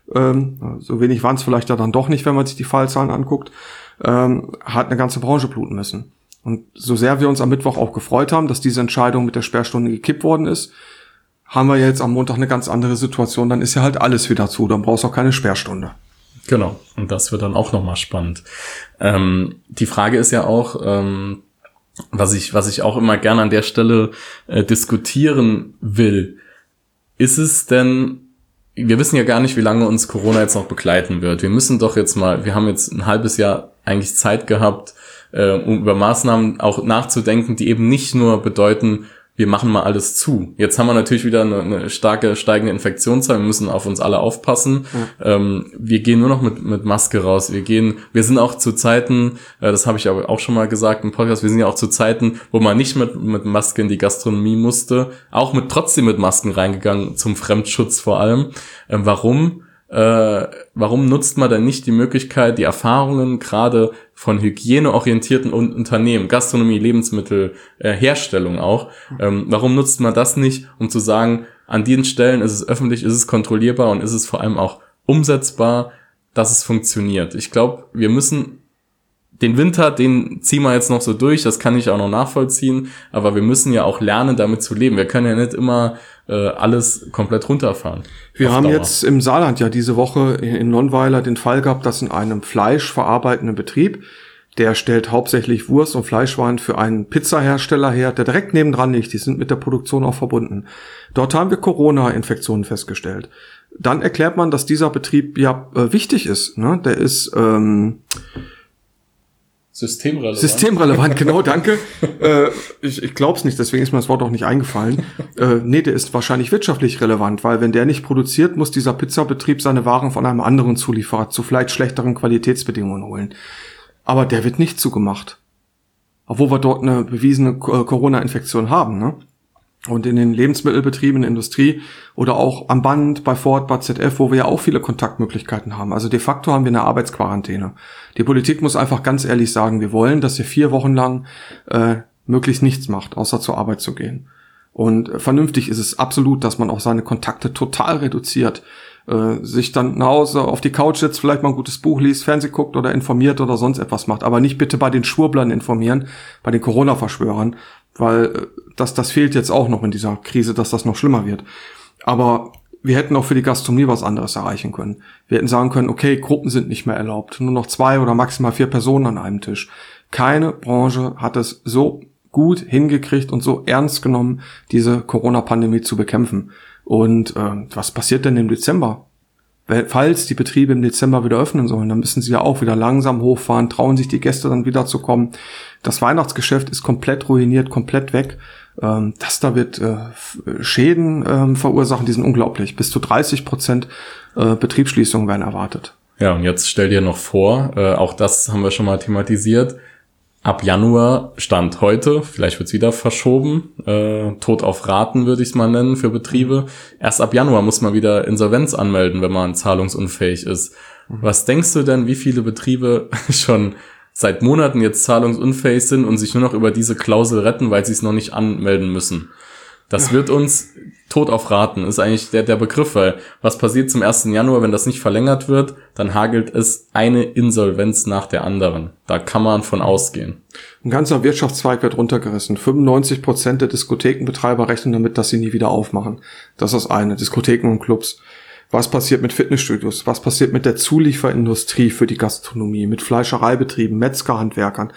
ähm, so wenig waren es vielleicht ja dann doch nicht, wenn man sich die Fallzahlen anguckt, ähm, hat eine ganze Branche bluten müssen. Und so sehr wir uns am Mittwoch auch gefreut haben, dass diese Entscheidung mit der Sperrstunde gekippt worden ist, haben wir jetzt am Montag eine ganz andere Situation. Dann ist ja halt alles wieder zu, dann brauchst du auch keine Sperrstunde. Genau, und das wird dann auch nochmal spannend. Ähm, die Frage ist ja auch, ähm, Was ich, was ich auch immer gerne an der Stelle äh, diskutieren will, ist es denn, wir wissen ja gar nicht, wie lange uns Corona jetzt noch begleiten wird. Wir müssen doch jetzt mal, wir haben jetzt ein halbes Jahr eigentlich Zeit gehabt, äh, um über Maßnahmen auch nachzudenken, die eben nicht nur bedeuten, wir machen mal alles zu. Jetzt haben wir natürlich wieder eine, eine starke steigende Infektionszahl. Wir müssen auf uns alle aufpassen. Ja. Ähm, wir gehen nur noch mit mit Maske raus. Wir gehen, wir sind auch zu Zeiten, äh, das habe ich aber auch schon mal gesagt im Podcast, wir sind ja auch zu Zeiten, wo man nicht mit mit Maske in die Gastronomie musste, auch mit trotzdem mit Masken reingegangen, zum Fremdschutz vor allem. Ähm, warum? Äh, warum nutzt man denn nicht die Möglichkeit, die Erfahrungen gerade von hygieneorientierten Unternehmen, Gastronomie, Lebensmittel, äh, Herstellung auch, ähm, warum nutzt man das nicht, um zu sagen, an diesen Stellen ist es öffentlich, ist es kontrollierbar und ist es vor allem auch umsetzbar, dass es funktioniert. Ich glaube, wir müssen den Winter, den ziehen wir jetzt noch so durch, das kann ich auch noch nachvollziehen, aber wir müssen ja auch lernen, damit zu leben. Wir können ja nicht immer äh, alles komplett runterfahren. Wir haben Dauer. Jetzt im Saarland ja diese Woche in Nonnweiler den Fall gehabt, dass in einem fleischverarbeitenden Betrieb, der stellt hauptsächlich Wurst- und Fleischwaren für einen Pizzahersteller her, der direkt nebendran liegt, die sind mit der Produktion auch verbunden. Dort haben wir Corona-Infektionen festgestellt. Dann erklärt man, dass dieser Betrieb ja äh, wichtig ist. Ne? Der ist ähm, Systemrelevant. Systemrelevant, genau, danke. äh, ich ich glaube es nicht, deswegen ist mir das Wort auch nicht eingefallen. Äh, nee, der ist wahrscheinlich wirtschaftlich relevant, weil wenn der nicht produziert, muss dieser Pizzabetrieb seine Waren von einem anderen Zulieferer zu vielleicht schlechteren Qualitätsbedingungen holen. Aber der wird nicht zugemacht. Obwohl wir dort eine bewiesene Corona-Infektion haben, ne? Und in den Lebensmittelbetrieben, in der Industrie oder auch am Band, bei Ford, bei Z F, wo wir ja auch viele Kontaktmöglichkeiten haben. Also de facto haben wir eine Arbeitsquarantäne. Die Politik muss einfach ganz ehrlich sagen, wir wollen, dass ihr vier Wochen lang äh, möglichst nichts macht, außer zur Arbeit zu gehen. Und äh, vernünftig ist es absolut, dass man auch seine Kontakte total reduziert. Äh, sich dann nach Hause auf die Couch setzt, vielleicht mal ein gutes Buch liest, Fernseh guckt oder informiert oder sonst etwas macht. Aber nicht bitte bei den Schwurblern informieren, bei den Corona-Verschwörern, weil das, das fehlt jetzt auch noch in dieser Krise, dass das noch schlimmer wird. Aber wir hätten auch für die Gastronomie was anderes erreichen können. Wir hätten sagen können, okay, Gruppen sind nicht mehr erlaubt, nur noch zwei oder maximal vier Personen an einem Tisch. Keine Branche hat es so gut hingekriegt und so ernst genommen, diese Corona-Pandemie zu bekämpfen. Und äh, was passiert denn im Dezember? Falls die Betriebe im Dezember wieder öffnen sollen, dann müssen sie ja auch wieder langsam hochfahren, trauen sich die Gäste dann wieder zu kommen. Das Weihnachtsgeschäft ist komplett ruiniert, komplett weg. Ähm, das da wird äh, Schäden ähm, verursachen, die sind unglaublich. Bis zu dreißig Prozent äh, Betriebsschließungen werden erwartet. Ja, und jetzt stell dir noch vor, äh, auch das haben wir schon mal thematisiert, ab Januar, Stand heute, vielleicht wird's wieder verschoben, äh, Tod auf Raten würde ich es mal nennen für Betriebe. Erst ab Januar muss man wieder Insolvenz anmelden, wenn man zahlungsunfähig ist. Mhm. Was denkst du denn, wie viele Betriebe schon seit Monaten jetzt zahlungsunfähig sind und sich nur noch über diese Klausel retten, weil sie es noch nicht anmelden müssen? Das wird uns Tod auf Raten, ist eigentlich der, der Begriff, weil was passiert zum ersten Januar, wenn das nicht verlängert wird, dann hagelt es eine Insolvenz nach der anderen. Da kann man von ausgehen. Ein ganzer Wirtschaftszweig wird runtergerissen. fünfundneunzig Prozent der Diskothekenbetreiber rechnen damit, dass sie nie wieder aufmachen. Das ist eine, Diskotheken und Clubs. Was passiert mit Fitnessstudios? Was passiert mit der Zulieferindustrie für die Gastronomie? Mit Fleischereibetrieben, Metzgerhandwerkern?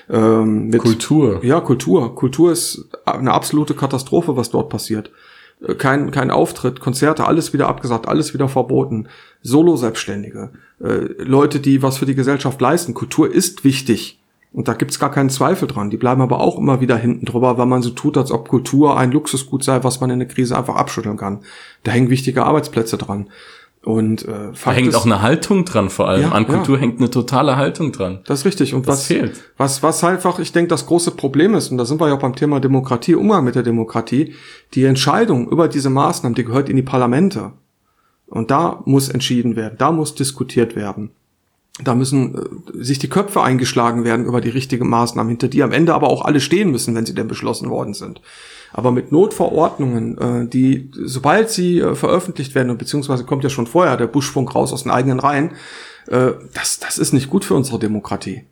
Ähm, mit, Kultur. Ja, Kultur. Kultur ist eine absolute Katastrophe, was dort passiert. Kein, kein Auftritt, Konzerte, alles wieder abgesagt, alles wieder verboten. Solo-Selbstständige, äh, Leute, die was für die Gesellschaft leisten. Kultur ist wichtig. Und da gibt's gar keinen Zweifel dran. Die bleiben aber auch immer wieder hinten drüber, weil man so tut, als ob Kultur ein Luxusgut sei, was man in der Krise einfach abschütteln kann. Da hängen wichtige Arbeitsplätze dran. Und äh, da hängt auch eine Haltung dran, vor allem. Ja, An Kultur ja. hängt eine totale Haltung dran. Das ist richtig. Und das was fehlt. Was, was einfach, ich denke, das große Problem ist, und da sind wir ja auch beim Thema Demokratie, Umgang mit der Demokratie, die Entscheidung über diese Maßnahmen, die gehört in die Parlamente. Und da muss entschieden werden, da muss diskutiert werden. Da müssen äh, sich die Köpfe eingeschlagen werden über die richtigen Maßnahmen, hinter die am Ende aber auch alle stehen müssen, wenn sie denn beschlossen worden sind. Aber mit Notverordnungen, äh, die, sobald sie äh, veröffentlicht werden, beziehungsweise kommt ja schon vorher der Buschfunk raus aus den eigenen Reihen, äh, das, das ist nicht gut für unsere Demokratie.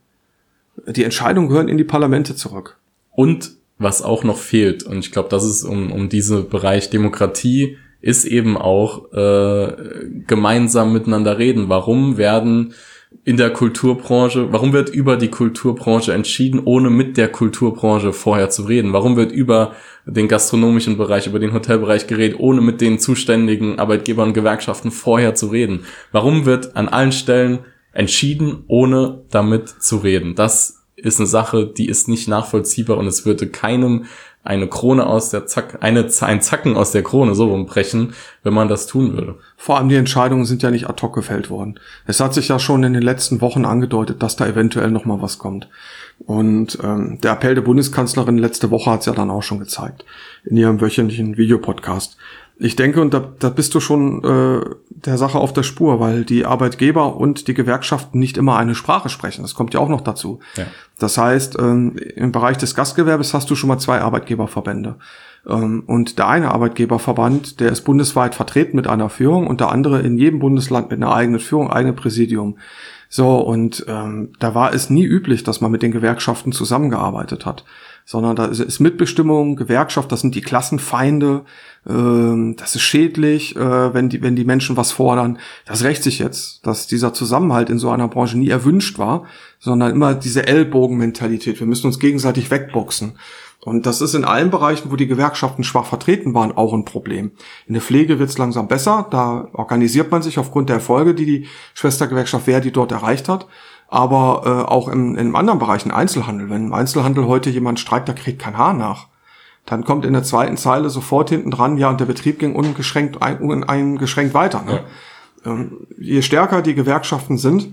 Die Entscheidungen gehören in die Parlamente zurück. Und was auch noch fehlt, und ich glaube, das ist um, um diesen Bereich Demokratie, ist eben auch äh, gemeinsam miteinander reden. Warum werden in der Kulturbranche, warum wird über die Kulturbranche entschieden, ohne mit der Kulturbranche vorher zu reden? Warum wird über den gastronomischen Bereich, über den Hotelbereich geredet, ohne mit den zuständigen Arbeitgebern und Gewerkschaften vorher zu reden? Warum wird an allen Stellen entschieden, ohne damit zu reden? Das ist eine Sache, die ist nicht nachvollziehbar und es würde keinem eine Krone aus der Zack, eine, ein Zacken aus der Krone so rumbrechen, wenn man das tun würde. Vor allem die Entscheidungen sind ja nicht ad hoc gefällt worden. Es hat sich ja schon in den letzten Wochen angedeutet, dass da eventuell noch mal was kommt. Und ähm, der Appell der Bundeskanzlerin letzte Woche hat es ja dann auch schon gezeigt, in ihrem wöchentlichen Videopodcast. Ich denke, und da, da bist du schon äh, der Sache auf der Spur, weil die Arbeitgeber und die Gewerkschaften nicht immer eine Sprache sprechen. Das kommt ja auch noch dazu. Ja. Das heißt, ähm, im Bereich des Gastgewerbes hast du schon mal zwei Arbeitgeberverbände. Ähm, und der eine Arbeitgeberverband, der ist bundesweit vertreten mit einer Führung und der andere in jedem Bundesland mit einer eigenen Führung, eigenem Präsidium. So, und ähm, da war es nie üblich, dass man mit den Gewerkschaften zusammengearbeitet hat, sondern da ist Mitbestimmung, Gewerkschaft, das sind die Klassenfeinde, ähm, das ist schädlich, äh, wenn die wenn die Menschen was fordern. Das rächt sich jetzt, dass dieser Zusammenhalt in so einer Branche nie erwünscht war, sondern immer diese Ellbogenmentalität, wir müssen uns gegenseitig wegboxen. Und das ist in allen Bereichen, wo die Gewerkschaften schwach vertreten waren, auch ein Problem. In der Pflege wird es langsam besser, da organisiert man sich aufgrund der Erfolge, die die Schwestergewerkschaft Verdi dort erreicht hat. Aber äh, auch im, im anderen Bereich, im Einzelhandel. Wenn im Einzelhandel heute jemand streikt, da kriegt kein Haar nach. Dann kommt in der zweiten Zeile sofort hinten dran, ja, und der Betrieb ging ungeschränkt, ein, uneingeschränkt weiter. Ne? Ja. Ähm, je stärker die Gewerkschaften sind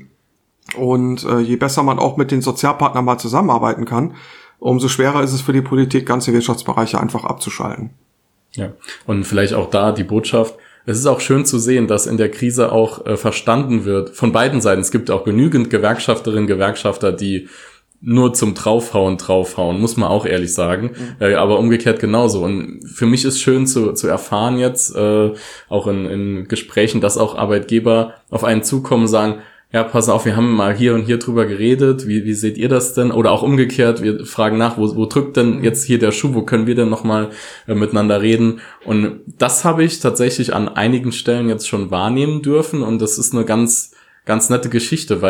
und äh, je besser man auch mit den Sozialpartnern mal zusammenarbeiten kann, umso schwerer ist es für die Politik, ganze Wirtschaftsbereiche einfach abzuschalten. Ja, und vielleicht auch da die Botschaft, es ist auch schön zu sehen, dass in der Krise auch äh, verstanden wird, von beiden Seiten, es gibt auch genügend Gewerkschafterinnen, Gewerkschafter, die nur zum Draufhauen, draufhauen, muss man auch ehrlich sagen, mhm. äh, aber umgekehrt genauso. Und für mich ist schön zu zu erfahren jetzt, äh, auch in, in Gesprächen, dass auch Arbeitgeber auf einen zukommen und sagen, ja, pass auf, wir haben mal hier und hier drüber geredet, wie wie seht ihr das denn? Oder auch umgekehrt, wir fragen nach, wo wo drückt denn jetzt hier der Schuh, wo können wir denn nochmal äh, miteinander reden? Und das habe ich tatsächlich an einigen Stellen jetzt schon wahrnehmen dürfen und das ist eine ganz, ganz nette Geschichte, weil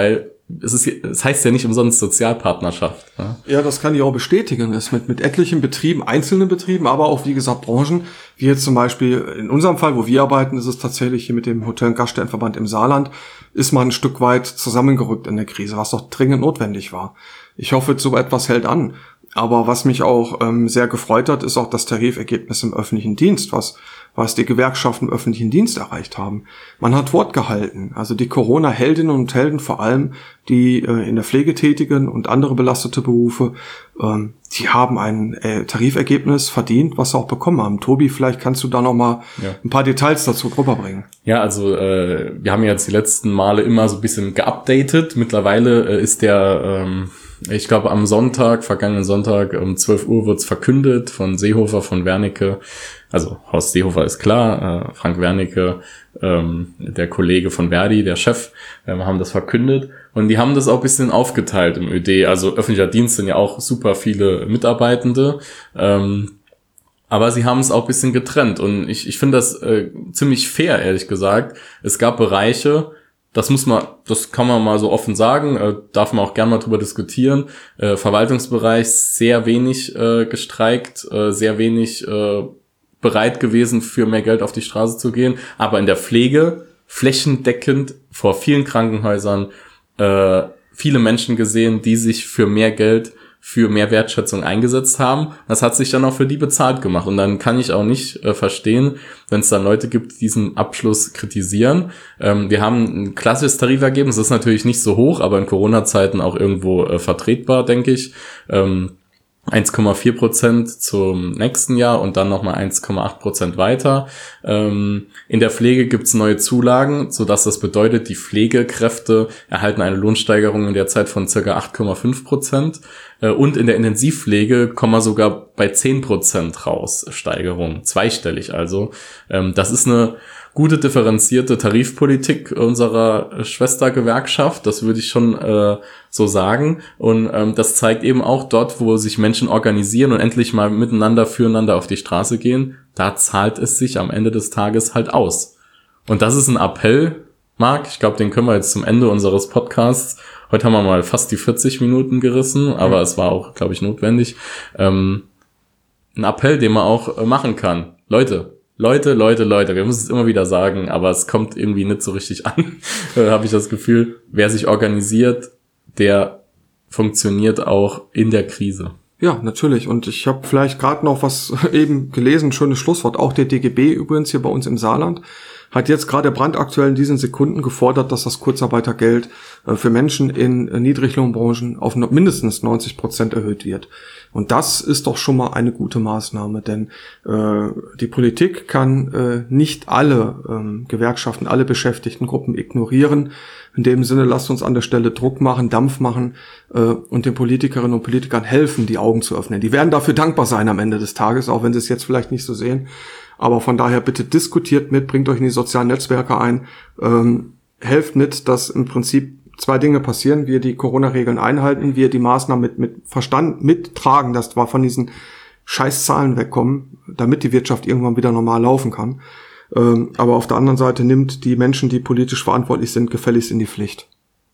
es ist, es heißt ja nicht umsonst Sozialpartnerschaft. Ja, ja, das kann ich auch bestätigen. Es mit, mit etlichen Betrieben, einzelnen Betrieben, aber auch, wie gesagt, Branchen, wie jetzt zum Beispiel in unserem Fall, wo wir arbeiten, ist es tatsächlich hier mit dem Hotel- und Gaststättenverband im Saarland, ist man ein Stück weit zusammengerückt in der Krise, was doch dringend notwendig war. Ich hoffe, so etwas hält an. Aber was mich auch ähm, sehr gefreut hat, ist auch das Tarifergebnis im öffentlichen Dienst, was was die Gewerkschaften im öffentlichen Dienst erreicht haben. Man hat Wort gehalten. Also die Corona-Heldinnen und Helden, vor allem die äh, in der Pflege tätigen und andere belastete Berufe, ähm, die haben ein äh, Tarifergebnis verdient, was sie auch bekommen haben. Tobi, vielleicht kannst du da noch mal ja. ein paar Details dazu rüberbringen. Ja, also äh, wir haben jetzt die letzten Male immer so ein bisschen geupdatet. Mittlerweile äh, ist der ähm, ich glaube, am Sonntag, vergangenen Sonntag, um zwölf Uhr wird's verkündet von Seehofer, von Wernicke. Also Horst Seehofer ist klar, äh, Frank Wernicke, ähm, der Kollege von Verdi, der Chef, ähm, haben das verkündet. Und die haben das auch ein bisschen aufgeteilt im Ö D. Also öffentlicher Dienst sind ja auch super viele Mitarbeitende. Ähm, aber sie haben es auch ein bisschen getrennt. Und ich, ich finde das äh, ziemlich fair, ehrlich gesagt. Es gab Bereiche, das muss man, das kann man mal so offen sagen, äh, darf man auch gerne mal drüber diskutieren. Äh, Verwaltungsbereich sehr wenig äh, gestreikt, äh, sehr wenig äh, bereit gewesen, für mehr Geld auf die Straße zu gehen. Aber in der Pflege flächendeckend vor vielen Krankenhäusern äh, viele Menschen gesehen, die sich für mehr Geld, für mehr Wertschätzung eingesetzt haben. Das hat sich dann auch für die bezahlt gemacht. Und dann kann ich auch nicht äh, verstehen, wenn es dann Leute gibt, die diesen Abschluss kritisieren. Ähm, wir haben ein klassisches Tarifergebnis, das ist natürlich nicht so hoch, aber in Corona-Zeiten auch irgendwo äh, vertretbar, denke ich. Ähm, eins Komma vier Prozent zum nächsten Jahr und dann nochmal eins Komma acht Prozent weiter. Ähm, in der Pflege gibt's neue Zulagen, sodass das bedeutet, die Pflegekräfte erhalten eine Lohnsteigerung in der Zeit von circa acht Komma fünf Prozent. Äh, und in der Intensivpflege kommen wir sogar bei zehn Prozent raus, Steigerung, zweistellig also. Ähm, das ist eine gute differenzierte Tarifpolitik unserer Schwestergewerkschaft, das würde ich schon äh, so sagen. Und ähm, das zeigt eben auch dort, wo sich Menschen organisieren und endlich mal miteinander, füreinander auf die Straße gehen, da zahlt es sich am Ende des Tages halt aus. Und das ist ein Appell, Marc, ich glaube, den können wir jetzt zum Ende unseres Podcasts, heute haben wir mal fast die vierzig Minuten gerissen, aber mhm. es war auch, glaube ich, notwendig, ähm, ein Appell, den man auch äh, machen kann. Leute, Leute, Leute, Leute, wir müssen es immer wieder sagen, aber es kommt irgendwie nicht so richtig an, äh, habe ich das Gefühl. Wer sich organisiert, der funktioniert auch in der Krise. Ja, natürlich. Und ich habe vielleicht gerade noch was eben gelesen, schönes Schlusswort. Auch der D G B übrigens hier bei uns im Saarland hat jetzt gerade brandaktuell in diesen Sekunden gefordert, dass das Kurzarbeitergeld äh, für Menschen in äh, Niedriglohnbranchen auf no- mindestens neunzig Prozent erhöht wird. Und das ist doch schon mal eine gute Maßnahme, denn äh, die Politik kann äh, nicht alle ähm, Gewerkschaften, alle Beschäftigtengruppen ignorieren. In dem Sinne, lasst uns an der Stelle Druck machen, Dampf machen äh, und den Politikerinnen und Politikern helfen, die Augen zu öffnen. Die werden dafür dankbar sein am Ende des Tages, auch wenn sie es jetzt vielleicht nicht so sehen. Aber von daher bitte diskutiert mit, bringt euch in die sozialen Netzwerke ein, ähm, helft mit, dass im Prinzip zwei Dinge passieren. Wir die Corona-Regeln einhalten, wir die Maßnahmen mit, mit Verstand mittragen, dass wir von diesen Scheißzahlen wegkommen, damit die Wirtschaft irgendwann wieder normal laufen kann. Ähm, aber auf der anderen Seite nimmt die Menschen, die politisch verantwortlich sind, gefälligst in die Pflicht.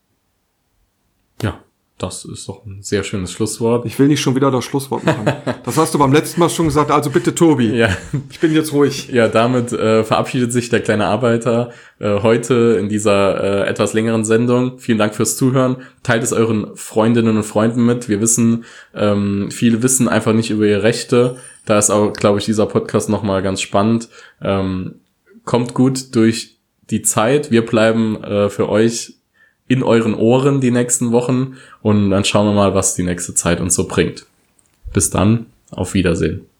Ja, das ist doch ein sehr schönes Schlusswort. Ich will nicht schon wieder das Schlusswort machen. Das hast du beim letzten Mal schon gesagt, also bitte Tobi. Ja. Ich bin jetzt ruhig. Ja, damit äh, verabschiedet sich der kleine Arbeiter äh, heute in dieser äh, etwas längeren Sendung. Vielen Dank fürs Zuhören. Teilt es euren Freundinnen und Freunden mit. Wir wissen, ähm, viele wissen einfach nicht über ihre Rechte. Da ist auch, glaube ich, dieser Podcast nochmal ganz spannend. Ähm, kommt gut durch die Zeit. Wir bleiben äh, für euch in euren Ohren die nächsten Wochen und dann schauen wir mal, was die nächste Zeit uns so bringt. Bis dann, auf Wiedersehen.